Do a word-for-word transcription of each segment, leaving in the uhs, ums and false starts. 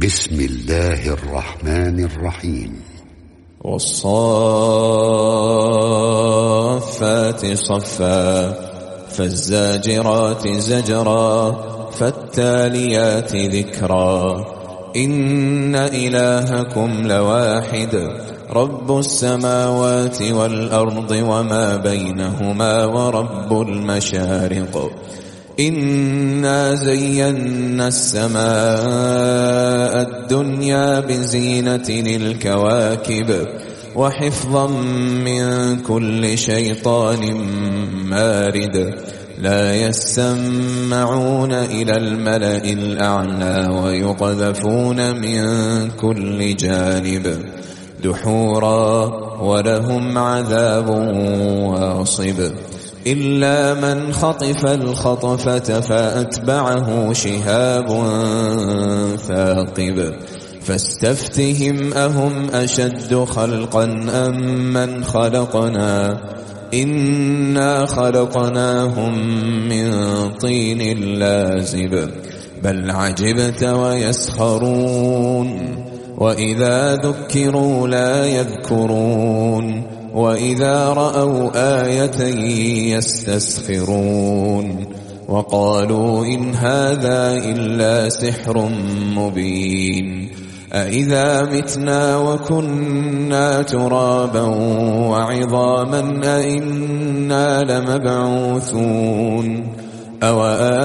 بسم الله الرحمن الرحيم. والصافات صفا فالزاجرات زجرا فالتاليات ذكرا إن إلهكم لواحد رب السماوات والأرض وما بينهما ورب المشارق إنا زينا السماء الدنيا بزينة الكواكب وحفظا من كل شيطان مارد لا يسمعون إلى الملأ الأعلى ويقذفون من كل جانب دحورا ولهم عذاب واصب إلا من خطف الخطفة فأتبعه شهاب ثاقب فاستفتهم أهم أشد خلقا أم من خلقنا إنا خلقناهم من طين لازب بل عجبت ويسخرون وإذا ذكروا لا يذكرون وإذا رأوا آية يستسخرون وقالوا إن هذا إلا سحر مبين أإذا متنا وكنا ترابا وعظاما أإنا لمبعوثون أو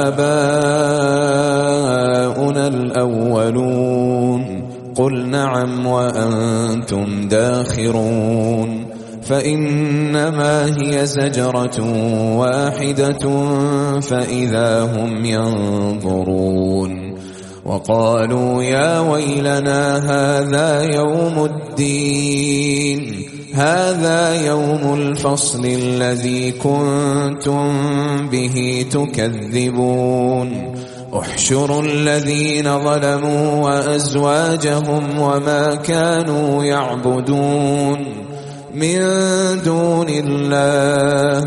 آباؤنا الأولون قل نعم وأنتم داخرون فإنما هي زجرة واحدة فإذا هم ينظرون وقالوا يا ويلنا هذا يوم الدين هذا يوم الفصل الذي كنتم به تكذبون احشروا الذين ظلموا وأزواجهم وما كانوا يعبدون من دون الله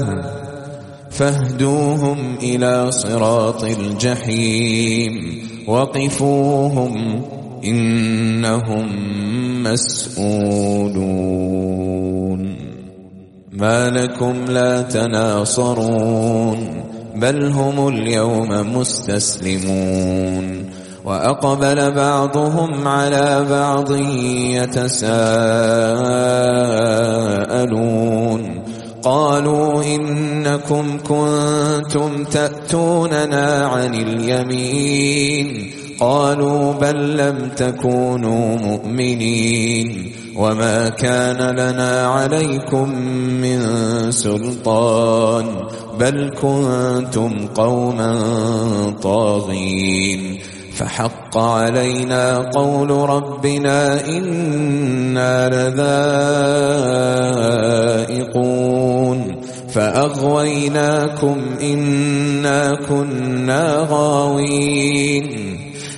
فاهدوهم إلى صراط الجحيم وقفوهم إنهم مسؤولون ما لكم لا تناصرون بل هم اليوم مستسلمون وأقبل بعضهم على بعض يتساءلون قالوا إنكم كنتم تأتوننا عن اليمين قالوا بل لم تكونوا مؤمنين وما كان لنا عليكم من سلطان بل كنتم قوما طاغين فحق علينا قول ربنا إنا لذائقون فأغويناكم إنا كنا غاوين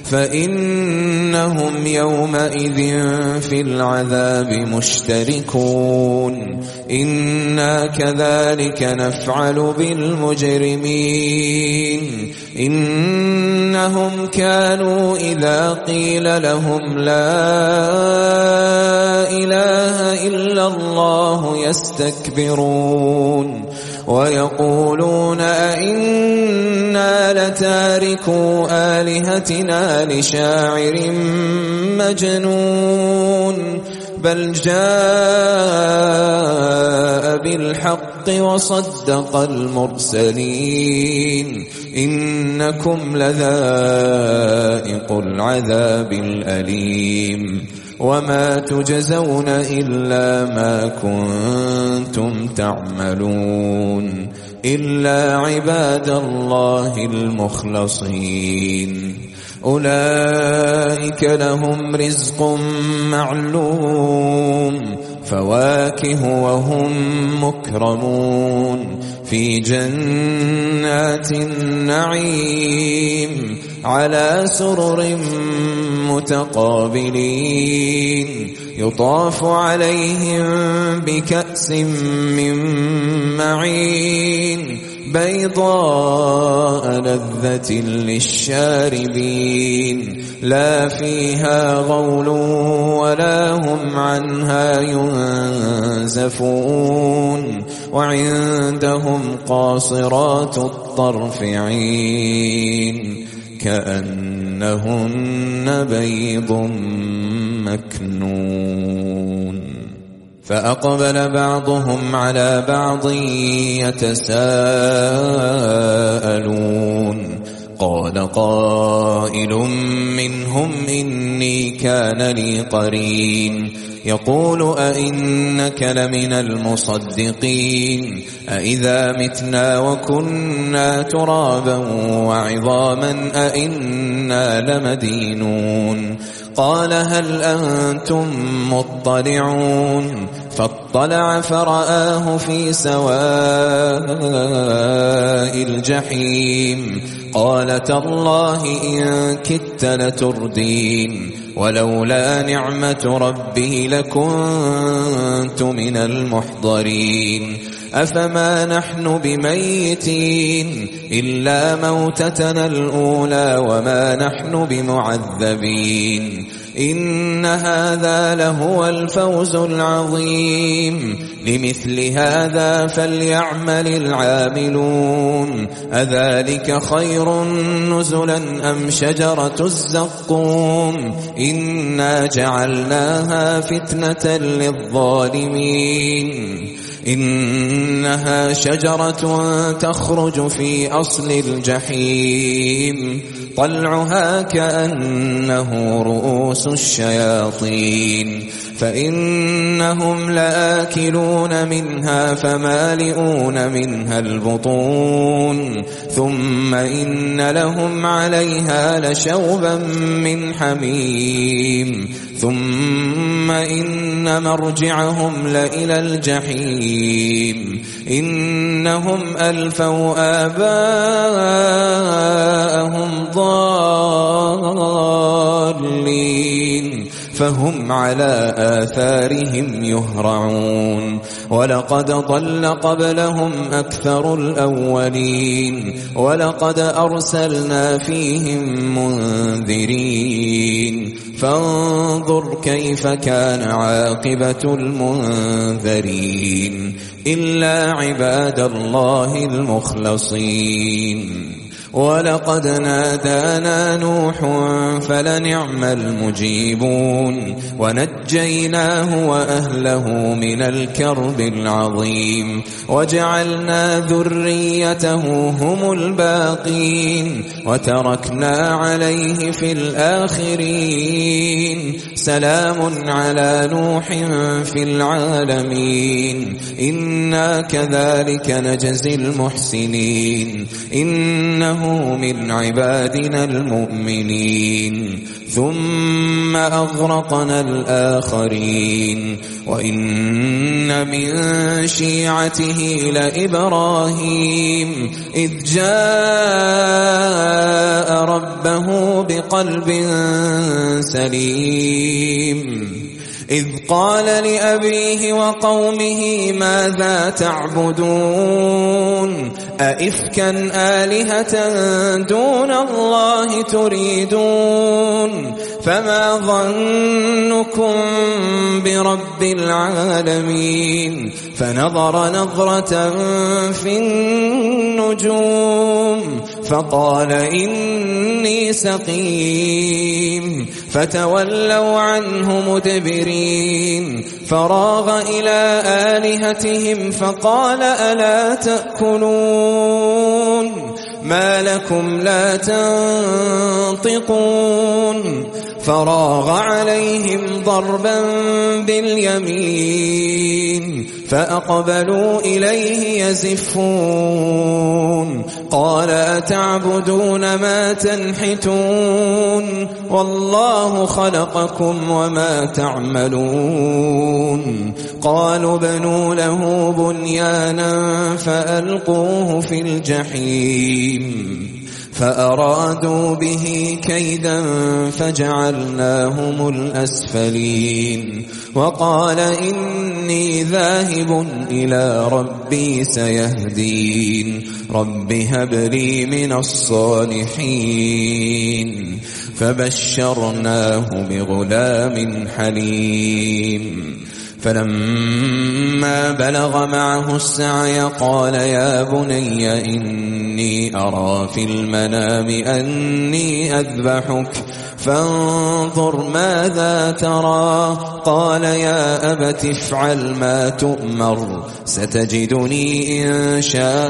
فإنهم يومئذ في العذاب مشتركون إنا كذلك نفعل بالمجرمين إنهم كانوا إذا قيل لهم لا إله إلا الله يستكبرون ويقولون أئنا لتاركو آلهتنا لشاعر مجنون بل جاء بالحق وصدق المرسلين إنكم لذائق العذاب الأليم وما تجزون إلا ما كنتم تعملون إلا عباد الله المخلصين أولئك لهم رزق معلوم فواكه وهم مكرمون في جنات النعيم على سرر متقابلين يطاف عليهم بكأس من معين بيضاء لذة للشاربين لا فيها غول ولا هم عنها ينزفون وعندهم قاصرات الطرف عين كأنهن بيض مكنون فأقبل بعضهم على بعض يتساءلون قال قائل منهم إني كان لي قرين يقول أئنك لمن المصدقين أئذا متنا وكنا ترابا وعظاما أئنا لمدينون قال هل أنتم مطلعون فاطلع فرآه في سواء الجحيم قال تالله إن كدت لتردين ولولا نعمة ربي لكنت من المحضرين أفما نحن بميتين إلا موتتنا الأولى وما نحن بمعذبين إن هذا لهو الفوز العظيم لمثل هذا فليعمل العاملون أذلك خير نزلا أم شجرة الزقوم إنا جعلناها فتنة للظالمين إنها شجرة تخرج في أصل الجحيم طلعها كأنه رؤوس الشياطين فإنهم لآكلون منها فمالئون منها البطون ثم إن لهم عليها لشوبا من حميم ثم إن مرجعهم لإلى الجحيم إنهم ألفوا آباءهم ضالين فهم على آثارهم يهرعون ولقد ضل قبلهم أكثر الأولين ولقد أرسلنا فيهم منذرين فانظر كيف كان عاقبة المنذرين إلا عباد الله المخلصين ولقد نادانا نوح فلنعم المجيبون ونجيناه وأهله من الكرب العظيم وجعلنا ذريته هم الباقين وتركنا عليه في الآخرين سلام على نوح في العالمين إنا كذلك نجزي المحسنين إنه من عبادنا المؤمنين ثم أغرقنا الآخرين وإن من شيعته لإبراهيم إذ جاء ربه بقلب سليم إذ قال لأبيه وقومه ماذا تعبدون أئفكا آلهة دون الله تريدون فما ظنكم برب العالمين فنظر نظرة في النجوم فقال إني سقيم فتولوا عنه مدبرين فراغ إلى آلهتهم فقال ألا تأكلون ما لكم لا تنطقون فراغ عليهم ضربا باليمين فأقبلوا إليه يزفون قال أتعبدون ما تنحتون والله خلقكم وما تعملون قالوا بنوا له بنيانا فألقوه في الجحيم فأرادوا به كيدا فجعلناهم الأسفلين وقال إني ذاهب إلى ربي سيهدين رب هب لي من الصالحين فبشرناه بغلام حليم فلما بلغ معه السعي قال يا بني إني أرى في المنام أني أذبحك فانظر ماذا ترى قال يا أبت افعل ما تؤمر ستجدني إن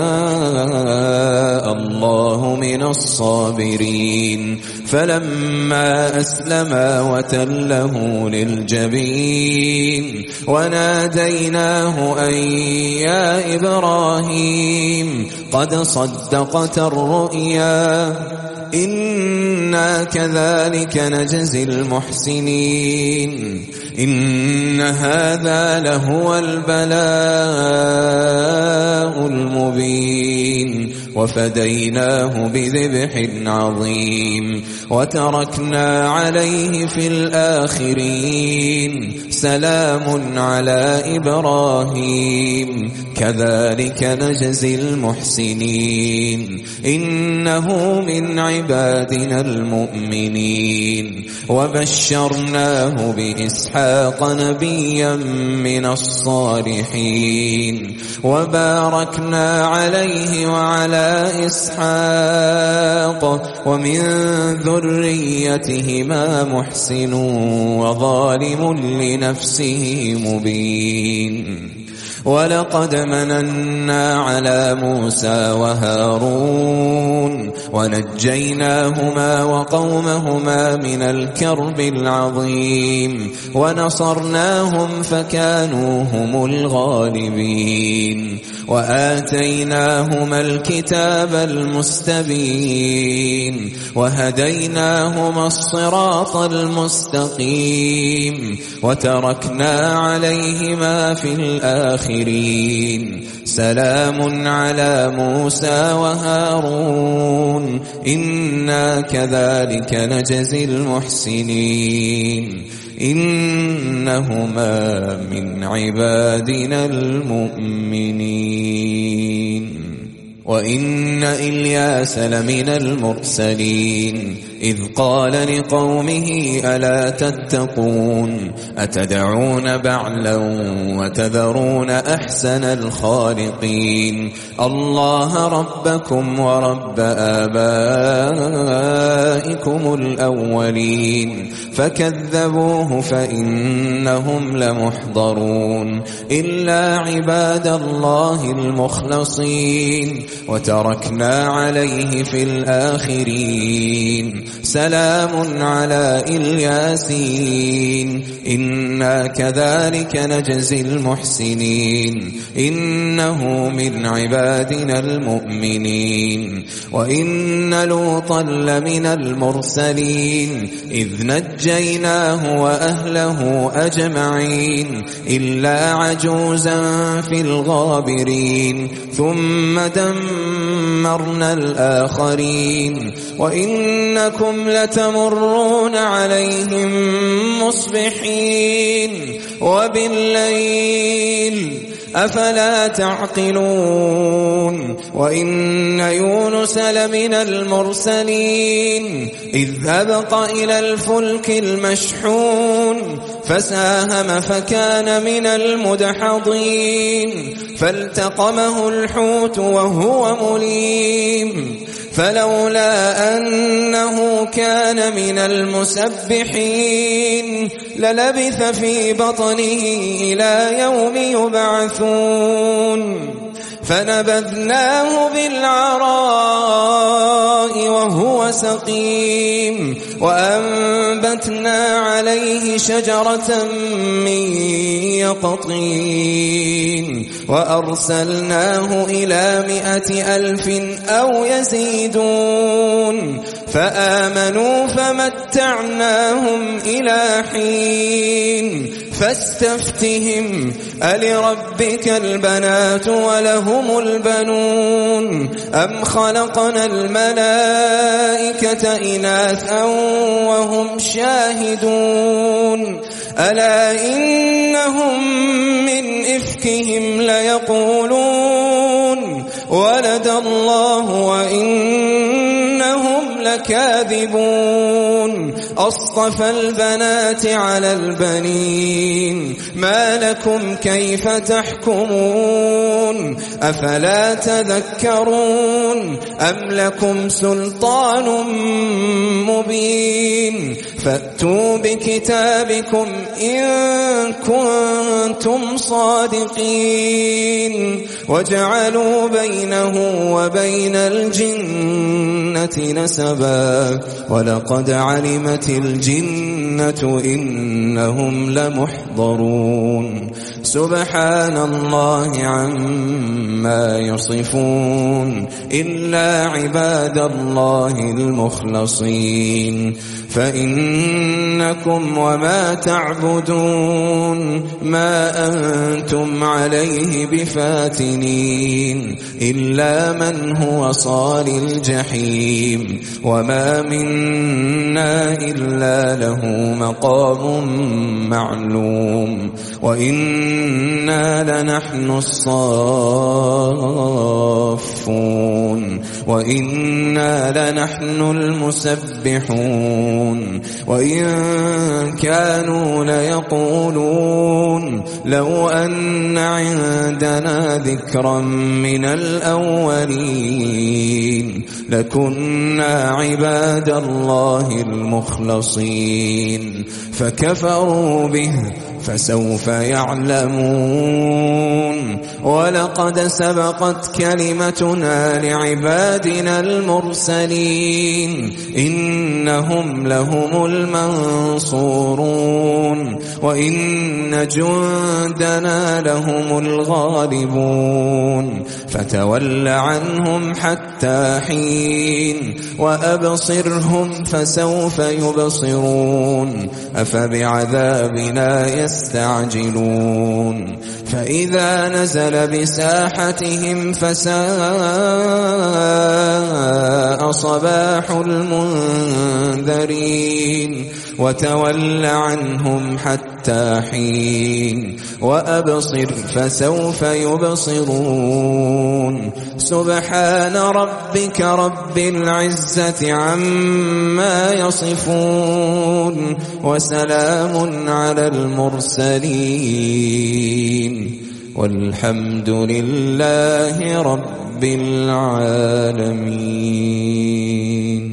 شاء الله من الصابرين فلما أسلما وتله للجبين وناديناه أن يا إبراهيم قد صدقت الرؤيا إنا كذلك نجزي المحسنين إن هذا لهو البلاء المبين وفديناه بذبح عظيم وتركنا عليه في الآخرين سلام على إبراهيم كذلك نجزي المحسنين إنه من عبادنا المؤمنين وبشرناه بإسحاق نبيا من الصالحين وباركنا عليه وعلى إسحاق ومن ذريتهما محسن وظالم لنفسه مبين ولقد مننا على موسى وهارون ونجيناهما وقومهما من الكرب العظيم ونصرناهم فكانوا هم الغالبين وآتيناهما الكتاب المستبين وهديناهما الصراط المستقيم وتركنا عليهما في الآخرين سلام على موسى وهارون إنا كذلك نجزي المحسنين إنهما من عبادنا المؤمنين وإن إلياس لمن المرسلين إذ قال لقومه ألا تتقون أتدعون بعلا وتذرون أحسن الخالقين الله ربكم ورب آبائكم الأولين فكذبوه فإنهم لمحضرون إلا عباد الله المخلصين وتركنا عليه في الآخرين سلام على الياسين إنا كذلك نجزي المحسنين إنه من عبادنا المؤمنين وإن لوطا لمن المرسلين إذ نجيناه وأهله أجمعين إلا عجوزا في الغابرين ثم دمرنا الآخرين وإنكم لتمرون عليهم مصبحين وبالليل أفلا تعقلون وإن يونس لمن المرسلين إذ أبق إلى الفلك المشحون فساهم فكان من المدحضين فالتقمه الحوت وهو مليم فلولا أنه كان من المسبحين للبث في بطنه إلى يوم يبعثون فنبذناه بالعراء وهو سقيم وأنبتنا عليه شجرة من يقطين وأرسلناه إلى مائة ألف أو يزيدون فآمنوا فمتعناهم إلى حين فاستفتهم ألربك البنات ولهم البنون أم خلقنا الملائكة إناثا وهم شاهدون ألا إنهم من إفكهم ليقولون ولد الله وإنهم لكاذبون أصطفى البنات على البنين ما لكم كيف تحكمون أفلا تذكرون أم لكم سلطان مبين فأتوا بكتابكم إن كنتم صادقين وجعلوا بينه وبين الجنة نسبا ولقد علمت الجنة إنهم لمحضرون سبحان الله عما يصفون إلا عباد الله المخلصين فإنكم وما تعبدون ما أنتم عليه بفاتنين إلا من هو صال الجحيم وما منا إلا له مقام معلوم وإنا لنحن الصافون وإنا لنحن المسبحون وإن كانوا ليقولون لو أن عندنا ذكرا من الأولين لكنا عباد الله المخلصين فكفروا به فسوف يعلمون ولقد سبقت كلمتنا لعبادنا المرسلين إنهم لهم المنصورون وإن جندنا لهم الغالبون فتول عنهم حتى حين وأبصرهم فسوف يبصرون أفبعذابنا يستعجلون فإذا نزل بساحتهم فساء صباح المنذرين وتول عنهم حتى حين وأبصر فسوف يبصرون سبحان ربك رب العزة عما يصفون وسلام على المرسلين والحمد لله رب العالمين.